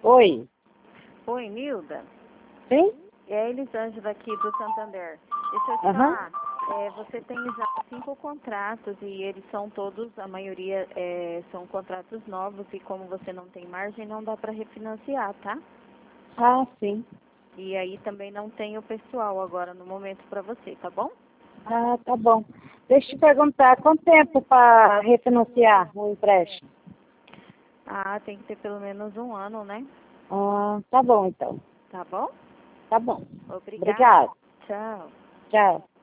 Oi. Oi, Nilda. Sim? É a Elisângela aqui do Santander. Deixa eu te Aham. falar. Você tem já 5 contratos e eles são todos, a maioria são contratos novos e como você não tem margem, não dá para refinanciar, tá? Ah, sim. E aí também não tem o pessoal agora no momento para você, tá bom? Ah, tá bom. Deixa eu te perguntar, quanto tempo para refinanciar o empréstimo? Ah, tem que ter pelo menos 1 ano, né? Ah, tá bom então. Tá bom? Tá bom. Obrigada. Obrigada. Tchau. Tchau.